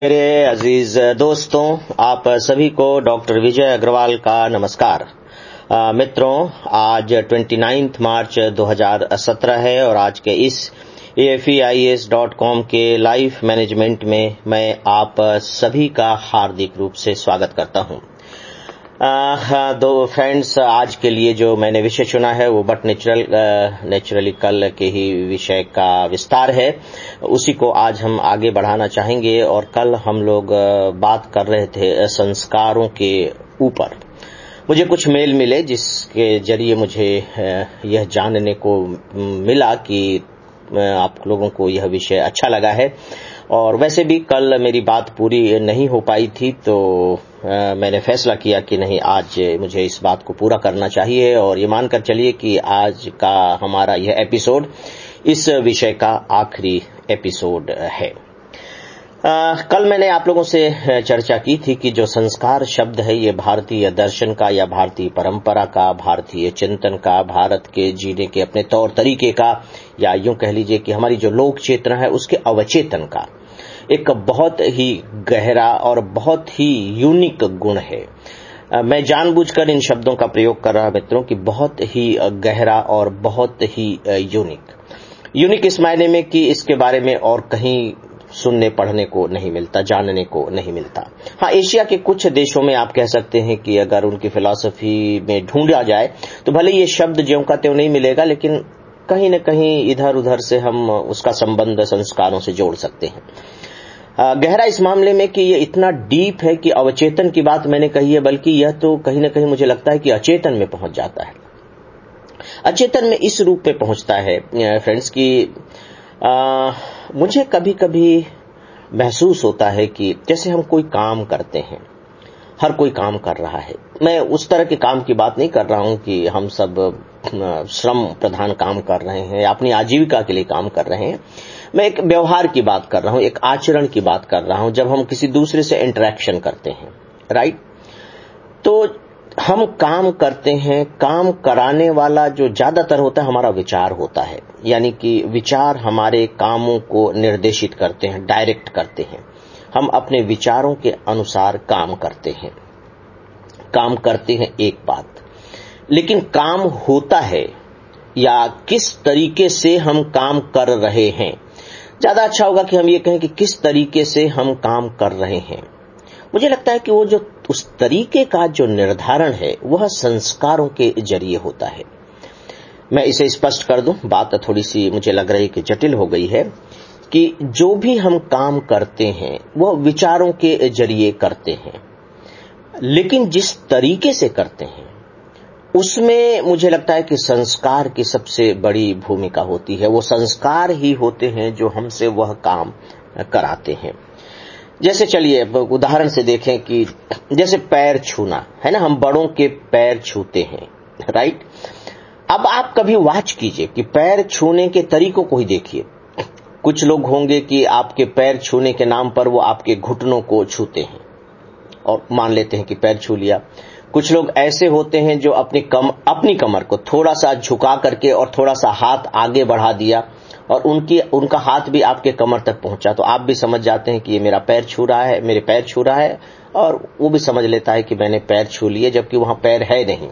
मेरे अजीज दोस्तों, आप सभी को डॉक्टर विजय अग्रवाल का नमस्कार। मित्रों, आज 29 मार्च 2017 है और आज के इस AFEIAS.com के लाइफ मैनेजमेंट में मैं आप सभी का हार्दिक रूप से स्वागत करता हूं। दो फ्रेंड्स, आज के लिए जो मैंने विषय चुना है वो बट नेचुरली कल के ही विषय का विस्तार है। उसी को आज हम आगे बढ़ाना चाहेंगे और कल हम लोग बात कर रहे थे संस्कारों के ऊपर। मुझे कुछ मेल मिले जिसके जरिए मुझे यह जानने को मिला कि आप लोगों को यह विषय अच्छा लगा है। और वैसे भी कल मेरी बात पूरी नहीं हो पाई थी, तो मैंने फैसला किया कि नहीं, आज मुझे इस बात को पूरा करना चाहिए और ये मानकर चलिए कि आज का हमारा यह एपिसोड इस विषय का आखिरी एपिसोड है। कल मैंने आप लोगों से चर्चा की थी कि जो संस्कार शब्द है ये भारतीय दर्शन का या भारतीय परंपरा का, भारतीय चिंतन का, भारत के जीने के अपने तौर तरीके का, या यूं कह लीजिए कि हमारी जो लोक चेतना है उसके अवचेतन का एक बहुत ही गहरा और बहुत ही यूनिक गुण है। मैं जानबूझकर इन शब्दों का प्रयोग कर रहा मित्रों कि बहुत ही गहरा और बहुत ही यूनिक इस मायने में कि इसके बारे में और कहीं सुनने पढ़ने को नहीं मिलता, जानने को नहीं मिलता। हाँ, एशिया के कुछ देशों में आप कह सकते हैं कि अगर उनकी फिलॉसफी में ढूंढा जाए तो भले ये शब्द ज्यों का त्यों नहीं मिलेगा, लेकिन कहीं न कहीं इधर उधर से हम उसका संबंध संस्कारों से जोड़ सकते हैं। गहरा इस मामले में कि ये इतना डीप है कि अवचेतन की बात मैंने कही है, बल्कि यह तो कहीं न कहीं मुझे लगता है कि अचेतन में पहुंच जाता है। अचेतन में इस रूप में पहुंचता है फ्रेंड्स कि मुझे कभी कभी महसूस होता है कि जैसे हम कोई काम करते हैं, हर कोई काम कर रहा है। मैं उस तरह के काम की बात नहीं कर रहा हूं कि हम सब श्रम प्रधान काम कर रहे हैं, अपनी आजीविका के लिए काम कर रहे हैं। मैं एक व्यवहार की बात कर रहा हूं, एक आचरण की बात कर रहा हूं, जब हम किसी दूसरे से इंटरेक्शन करते हैं, राइट। तो हम काम करते हैं, काम कराने वाला जो ज्यादातर होता है हमारा विचार होता है, यानी कि विचार हमारे कामों को निर्देशित करते हैं, डायरेक्ट करते हैं। हम अपने विचारों के अनुसार काम करते हैं एक बात, लेकिन काम होता है या किस तरीके से हम काम कर रहे हैं, ज्यादा अच्छा होगा कि हम ये कहें कि किस तरीके से हम काम कर रहे हैं। मुझे लगता है कि वो जो उस तरीके का जो निर्धारण है वह संस्कारों के जरिए होता है। मैं इसे स्पष्ट कर दूं, बात थोड़ी सी मुझे लग रही है कि जटिल हो गई है, कि जो भी हम काम करते हैं वह विचारों के जरिए करते हैं, लेकिन जिस तरीके से करते हैं उसमें मुझे लगता है कि संस्कार की सबसे बड़ी भूमिका होती है। वो संस्कार ही होते हैं जो हमसे वह काम कराते हैं। जैसे चलिए उदाहरण से देखें कि जैसे पैर छूना है ना, हम बड़ों के पैर छूते हैं, राइट। अब आप कभी वॉच कीजिए कि पैर छूने के तरीकों को ही देखिए। कुछ लोग होंगे कि आपके पैर छूने के नाम पर वो आपके घुटनों को छूते हैं और मान लेते हैं कि पैर छू लिया। कुछ लोग ऐसे होते हैं जो अपनी कमर को थोड़ा सा झुका करके और थोड़ा सा हाथ आगे बढ़ा दिया और उनका हाथ भी आपके कमर तक पहुंचा, तो आप भी समझ जाते हैं कि ये मेरा पैर छू रहा है, मेरे पैर छू रहा है, और वो भी समझ लेता है कि मैंने पैर छू लिए, जबकि वहां पैर है नहीं।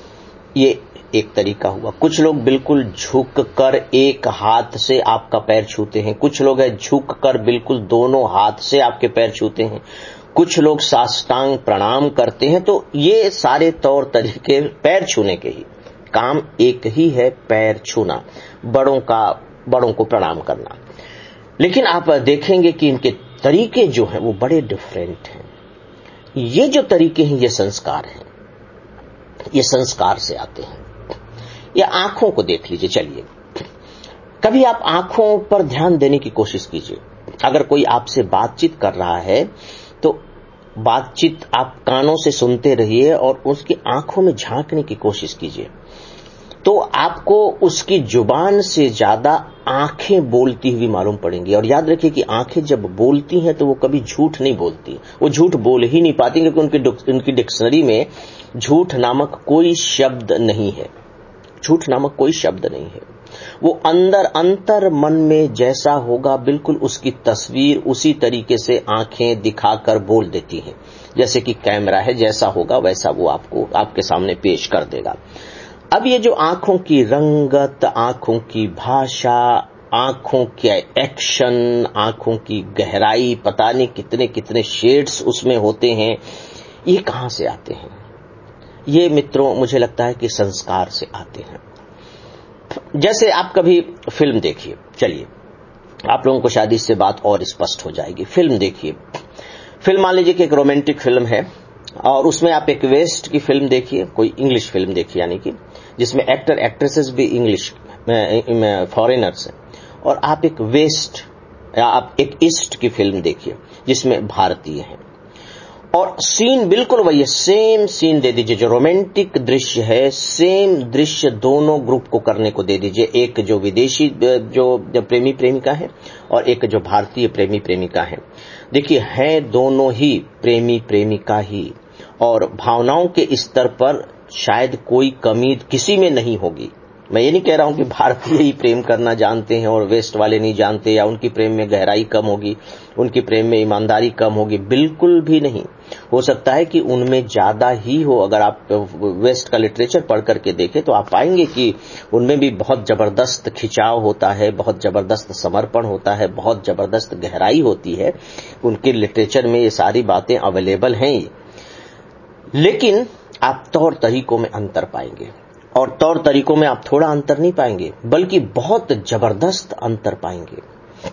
ये एक तरीका हुआ। कुछ लोग बिल्कुल झुक कर एक हाथ से आपका पैर छूते हैं, कुछ लोग है झुक कर बिल्कुल दोनों हाथ से आपके पैर छूते हैं, कुछ लोग साष्टांग प्रणाम करते हैं। तो ये सारे तौर तरीके पैर छूने के ही, काम एक ही है, पैर छूना, बड़ों को प्रणाम करना। लेकिन आप देखेंगे कि इनके तरीके जो हैं वो बड़े डिफरेंट हैं। ये जो तरीके हैं ये संस्कार हैं, ये संस्कार से आते हैं। या आंखों को देख लीजिए, चलिए कभी आप आंखों पर ध्यान देने की कोशिश कीजिए। अगर कोई आपसे बातचीत कर रहा है तो बातचीत आप कानों से सुनते रहिए और उसकी आंखों में झांकने की कोशिश कीजिए, तो आपको उसकी जुबान से ज्यादा आंखें बोलती हुई मालूम पड़ेंगी। और याद रखिए कि आंखें जब बोलती हैं तो वो कभी झूठ नहीं बोलती, वो झूठ बोल ही नहीं पाती, क्योंकि उनकी डिक्शनरी में झूठ नामक कोई शब्द नहीं है। झूठ नामक कोई शब्द नहीं है। वो अंदर अंतर मन में जैसा होगा बिल्कुल उसकी तस्वीर उसी तरीके से आंखें दिखाकर बोल देती हैं। जैसे कि कैमरा है, जैसा होगा वैसा वो आपको आपके सामने पेश कर देगा। अब ये जो आंखों की रंगत, आंखों की भाषा, आंखों के एक्शन, आंखों की गहराई, पता नहीं कितने कितने शेड्स उसमें होते हैं, ये कहां से आते हैं? ये मित्रों मुझे लगता है कि संस्कार से आते हैं। जैसे आप कभी फिल्म देखिए, चलिए आप लोगों को शायद इससे बात और स्पष्ट हो जाएगी। फिल्म देखिए, फिल्म मान लीजिए कि एक रोमांटिक फिल्म है और उसमें आप एक वेस्ट की फिल्म देखिए, कोई इंग्लिश फिल्म देखिए, यानी कि जिसमें एक्टर एक्ट्रेसेस भी इंग्लिश फॉरेनर्स हैं, और आप एक वेस्ट या आप एक ईस्ट की फिल्म देखिए जिसमें भारतीय हैं, और सीन बिल्कुल वही है, सेम सीन दे दीजिए। जो रोमांटिक दृश्य है सेम दृश्य दोनों ग्रुप को करने को दे दीजिए, एक जो विदेशी जो प्रेमी प्रेमिका है और एक जो भारतीय प्रेमी प्रेमिका है। देखिए हैं दोनों ही प्रेमी प्रेमिका ही, और भावनाओं के स्तर पर शायद कोई कमी किसी में नहीं होगी। मैं ये नहीं कह रहा हूं कि भारतीय ही प्रेम करना जानते हैं और वेस्ट वाले नहीं जानते, या उनकी प्रेम में गहराई कम होगी, उनकी प्रेम में ईमानदारी कम होगी, बिल्कुल भी नहीं। हो सकता है कि उनमें ज्यादा ही हो। अगर आप वेस्ट का लिटरेचर पढ़ करके देखें तो आप पाएंगे कि उनमें भी बहुत जबरदस्त खिंचाव होता है, बहुत जबरदस्त समर्पण होता है, बहुत जबरदस्त गहराई होती है। उनके लिटरेचर में ये सारी बातें अवेलेबल हैं। लेकिन आप तौर तरीकों में अंतर पाएंगे, और तौर तरीकों में आप थोड़ा अंतर नहीं पाएंगे बल्कि बहुत जबरदस्त अंतर पाएंगे।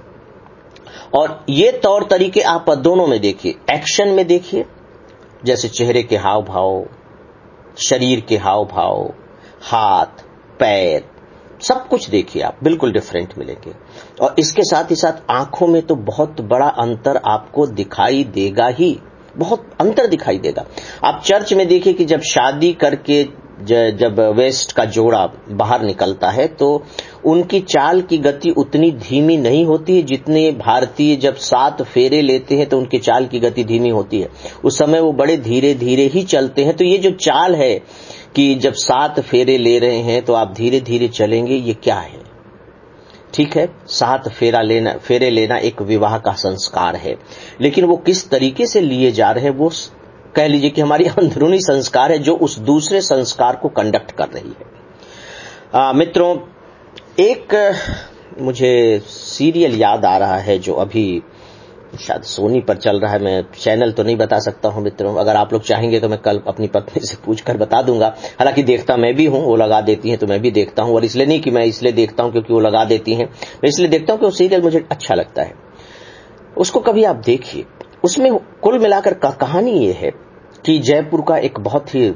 और ये तौर तरीके आप दोनों में देखिए। एक्शन में देखिए, जैसे चेहरे के हाव भाव, शरीर के हाव भाव, हाथ पैर, सब कुछ देखिए आप, बिल्कुल डिफरेंट मिलेंगे। और इसके साथ ही साथ आंखों में तो बहुत बड़ा अंतर आपको दिखाई देगा ही, बहुत अंतर दिखाई देगा। आप चर्च में देखिए कि जब शादी करके जब वेस्ट का जोड़ा बाहर निकलता है तो उनकी चाल की गति उतनी धीमी नहीं होती है जितने भारतीय जब 7 फेरे लेते हैं तो उनकी चाल की गति धीमी होती है। उस समय वो बड़े धीरे धीरे ही चलते हैं। तो ये जो चाल है कि जब 7 फेरे ले रहे हैं तो आप धीरे धीरे चलेंगे, ये क्या है? ठीक है, 7 फेरे लेना एक विवाह का संस्कार है, लेकिन वो किस तरीके से लिए जा रहे हैं वो कह लीजिए कि हमारी अंदरूनी संस्कार है जो उस दूसरे संस्कार को कंडक्ट कर रही है। मित्रों, एक मुझे सीरियल याद आ रहा है जो अभी शायद सोनी पर चल रहा है। मैं चैनल तो नहीं बता सकता हूं मित्रों, अगर आप लोग चाहेंगे तो मैं कल अपनी पत्नी से पूछकर बता दूंगा। हालांकि देखता मैं भी हूं, वो लगा देती हैं तो मैं भी देखता हूं, और इसलिए नहीं कि मैं इसलिए देखता हूं क्योंकि वो लगा देती हैं, मैं इसलिए देखता हूं कि वो सीरियल मुझे अच्छा लगता है। उसको कभी आप देखिए। उसमें कुल मिलाकर कहानी ये है कि जयपुर का एक बहुत ही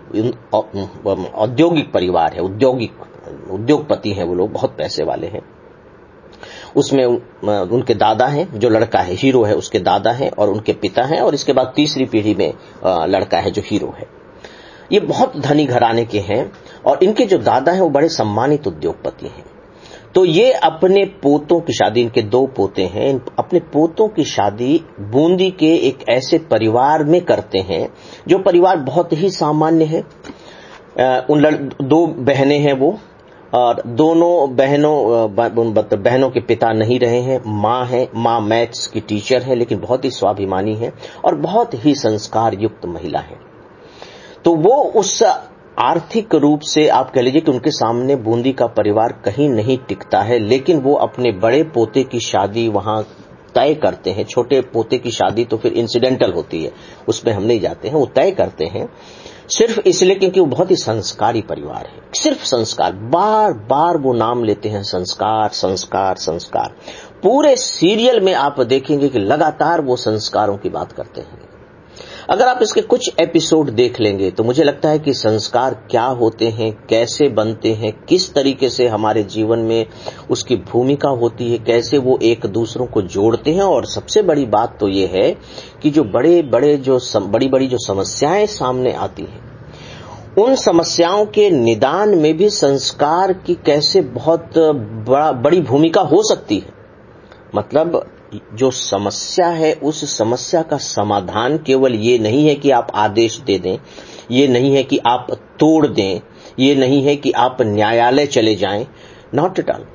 औद्योगिक परिवार है, उद्योगपति हैं वो लोग, बहुत पैसे वाले हैं। उसमें उनके दादा हैं, जो लड़का है हीरो है उसके दादा हैं, और उनके पिता हैं, और इसके बाद तीसरी पीढ़ी में लड़का है जो हीरो है। ये बहुत धनी घराने के हैं, और इनके जो दादा हैं वो बड़े सम्मानित उद्योगपति हैं। तो ये अपने पोतों की शादी, इनके 2 पोते हैं, अपने पोतों की शादी बूंदी के एक ऐसे परिवार में करते हैं जो परिवार बहुत ही सामान्य है। उन 2 बहनें हैं वो, और दोनों बहनों के पिता नहीं रहे हैं, माँ है, माँ मैथ्स की टीचर है, लेकिन बहुत ही स्वाभिमानी है और बहुत ही संस्कार युक्त महिला है। तो वो उस आर्थिक रूप से आप कह लीजिए कि उनके सामने बूंदी का परिवार कहीं नहीं टिकता है, लेकिन वो अपने बड़े पोते की शादी वहां तय करते हैं। छोटे पोते की शादी तो फिर इंसिडेंटल होती है, उसमें हम नहीं जाते हैं, वो तय करते हैं सिर्फ इसलिए क्योंकि वो बहुत ही संस्कारी परिवार है। सिर्फ संस्कार, बार बार वो नाम लेते हैं, संस्कार संस्कार संस्कार। पूरे सीरियल में आप देखेंगे कि लगातार वो संस्कारों की बात करते हैं। अगर आप इसके कुछ एपिसोड देख लेंगे तो मुझे लगता है कि संस्कार क्या होते हैं, कैसे बनते हैं, किस तरीके से हमारे जीवन में उसकी भूमिका होती है, कैसे वो एक दूसरों को जोड़ते हैं। और सबसे बड़ी बात तो ये है कि जो बड़ी बड़ी जो समस्याएं सामने आती हैं, उन समस्याओं के निदान में भी संस्कार की कैसे बहुत बड़ी भूमिका हो सकती है। मतलब जो समस्या है उस समस्या का समाधान केवल ये नहीं है कि आप आदेश दे दें, ये नहीं है कि आप तोड़ दें, ये नहीं है कि आप न्यायालय चले जाएं, नॉट एट ऑल।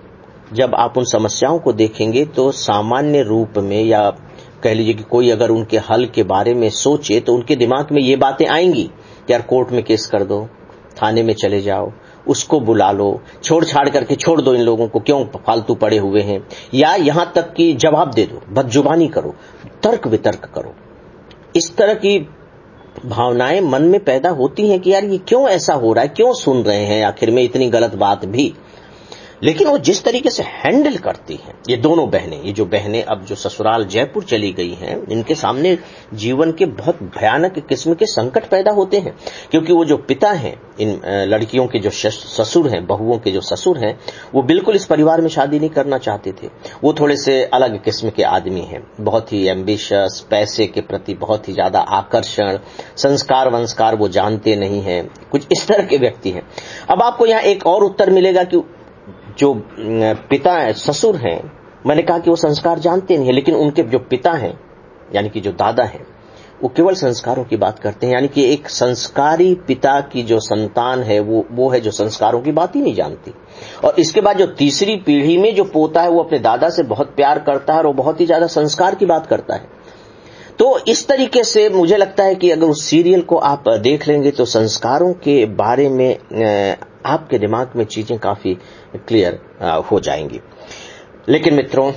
जब आप उन समस्याओं को देखेंगे तो सामान्य रूप में, या कह लीजिए कि कोई अगर उनके हल के बारे में सोचे तो उनके दिमाग में ये बातें आएंगी कि यार कोर्ट में केस कर दो, थाने में चले जाओ, उसको बुला लो, छोड़ छाड़ करके छोड़ दो इन लोगों को, क्यों फालतू पड़े हुए हैं, या यहां तक कि जवाब दे दो, बदजुबानी करो, तर्क वितर्क करो। इस तरह की भावनाएं मन में पैदा होती हैं कि यार ये क्यों ऐसा हो रहा है, क्यों सुन रहे हैं आखिर में इतनी गलत बात भी। लेकिन वो जिस तरीके से हैंडल करती हैं ये दोनों बहनें, ये जो बहनें अब जो ससुराल जयपुर चली गई हैं, इनके सामने जीवन के बहुत भयानक किस्म के संकट पैदा होते हैं, क्योंकि वो जो पिता हैं, इन लड़कियों के जो ससुर हैं, बहुओं के जो ससुर हैं, वो बिल्कुल इस परिवार में शादी नहीं करना चाहते थे। वो थोड़े से अलग किस्म के आदमी हैं, बहुत ही एम्बिशियस, पैसे के प्रति बहुत ही ज्यादा आकर्षण, संस्कार वंस्कार वो जानते नहीं हैं, कुछ इस तरह के व्यक्ति हैं। अब आपको यहाँ एक और उत्तर मिलेगा कि जो पिता ससुर हैं, मैंने कहा कि वो संस्कार जानते नहीं है, लेकिन उनके जो पिता हैं यानी कि जो दादा हैं, वो केवल संस्कारों की बात करते हैं। यानी कि एक संस्कारी पिता की जो संतान है वो है जो संस्कारों की बात ही नहीं जानती। और इसके बाद जो तीसरी पीढ़ी में जो पोता है वो अपने दादा से बहुत प्यार करता है और वो बहुत ही ज्यादा संस्कार की बात करता है। तो इस तरीके से मुझे लगता है कि अगर उस सीरियल को आप देख लेंगे तो संस्कारों के बारे में आपके दिमाग में चीजें काफी क्लियर हो जाएंगी। लेकिन मित्रों,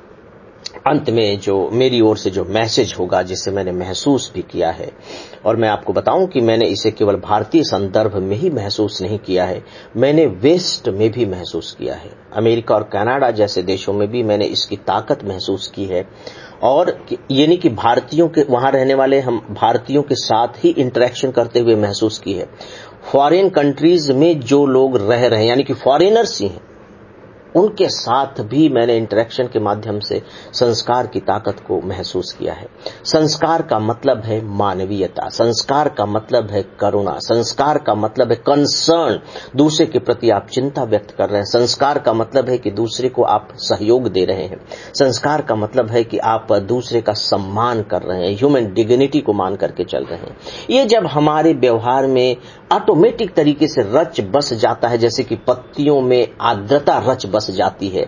अंत में जो मेरी ओर से जो मैसेज होगा, जिसे मैंने महसूस भी किया है, और मैं आपको बताऊं कि मैंने इसे केवल भारतीय संदर्भ में ही महसूस नहीं किया है, मैंने वेस्ट में भी महसूस किया है। अमेरिका और कनाडा जैसे देशों में भी मैंने इसकी ताकत महसूस की है। और ये नहीं कि भारतीयों के वहां रहने वाले हम भारतीयों के साथ ही इंटरेक्शन करते हुए महसूस की है, फॉरेन कंट्रीज में जो लोग रह रहे हैं यानी कि फॉरेनर्स ही हैं, उनके साथ भी मैंने इंटरेक्शन के माध्यम से संस्कार की ताकत को महसूस किया है। संस्कार का मतलब है मानवीयता, संस्कार का मतलब है करुणा, संस्कार का मतलब है कंसर्न, दूसरे के प्रति आप चिंता व्यक्त कर रहे हैं। संस्कार का मतलब है कि दूसरे को आप सहयोग दे रहे हैं। संस्कार का मतलब है कि आप दूसरे का सम्मान कर रहे हैं, ह्यूमन डिग्निटी को मान करके चल रहे हैं। ये जब हमारे व्यवहार में ऑटोमेटिक तरीके से रच बस जाता है, जैसे कि पत्तियों में आर्द्रता रच बस जाती है,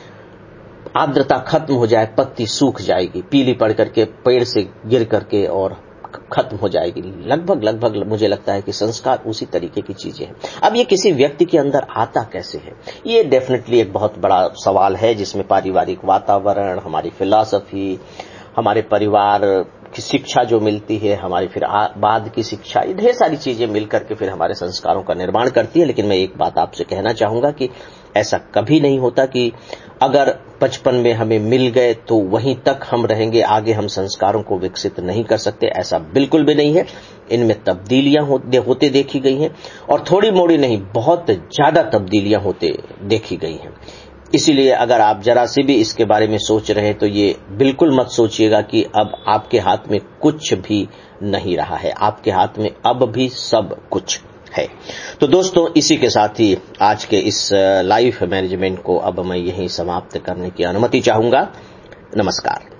आर्द्रता खत्म हो जाए पत्ती सूख जाएगी, पीली पड़ करके पेड़ से गिर करके और खत्म हो जाएगी। लगभग मुझे लगता है कि संस्कार उसी तरीके की चीजें हैं। अब ये किसी व्यक्ति के अंदर आता कैसे है, ये डेफिनेटली एक बहुत बड़ा सवाल है, जिसमें पारिवारिक वातावरण, हमारी फिलॉसफी, हमारे परिवार की शिक्षा जो मिलती है, हमारी फिर बाद की शिक्षा, ये ढेर सारी चीजें मिलकर के फिर हमारे संस्कारों का निर्माण करती है। लेकिन मैं एक बात आपसे कहना चाहूंगा कि ऐसा कभी नहीं होता कि अगर बचपन में हमें मिल गए तो वहीं तक हम रहेंगे, आगे हम संस्कारों को विकसित नहीं कर सकते। ऐसा बिल्कुल भी नहीं है। इनमें तब्दीलियां होते देखी गई हैं, और थोड़ी मोड़ी नहीं, बहुत ज्यादा तब्दीलियां होते देखी गई हैं। इसीलिए अगर आप जरा से भी इसके बारे में सोच रहे हैं तो ये बिल्कुल मत सोचिएगा कि अब आपके हाथ में कुछ भी नहीं रहा है। आपके हाथ में अब भी सब कुछ है। तो दोस्तों, इसी के साथ ही आज के इस लाइफ मैनेजमेंट को अब मैं यहीं समाप्त करने की अनुमति चाहूंगा। नमस्कार।